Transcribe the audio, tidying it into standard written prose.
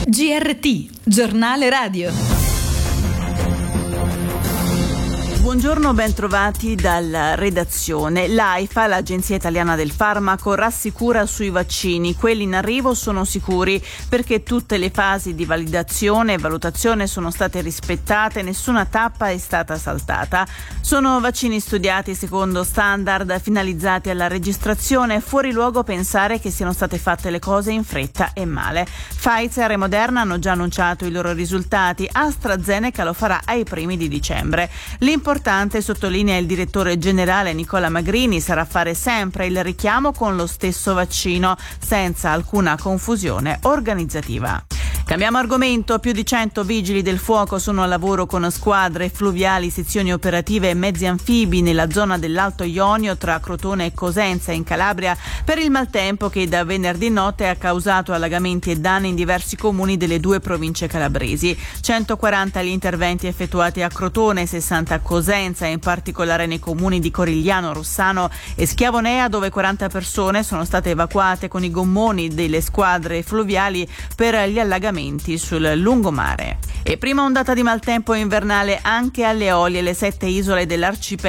GRT, giornale radio. Buongiorno, ben trovati dalla redazione. L'AIFA, l'Agenzia Italiana del Farmaco, rassicura sui vaccini. Quelli in arrivo sono sicuri perché tutte le fasi di validazione e valutazione sono state rispettate, nessuna tappa è stata saltata. Sono vaccini studiati secondo standard finalizzati alla registrazione. È fuori luogo pensare che siano state fatte le cose in fretta e male. Pfizer e Moderna hanno già annunciato i loro risultati. AstraZeneca lo farà ai primi di dicembre. L'importante, sottolinea il direttore generale Nicola Magrini, sarà fare sempre il richiamo con lo stesso vaccino, senza alcuna confusione organizzativa. Cambiamo argomento. Più di 100 vigili del fuoco sono al lavoro con squadre fluviali, sezioni operative e mezzi anfibi nella zona dell'Alto Ionio tra Crotone e Cosenza in Calabria per il maltempo che da venerdì notte ha causato allagamenti e danni in diversi comuni delle due province calabresi. 140 gli interventi effettuati a Crotone, 60 a Cosenza, in particolare nei comuni di Corigliano, Rossano e Schiavonea, dove 40 persone sono state evacuate con i gommoni delle squadre fluviali per gli allagamenti sul lungomare. E prima ondata di maltempo invernale anche alle Eolie, le 7 isole dell'arcipelago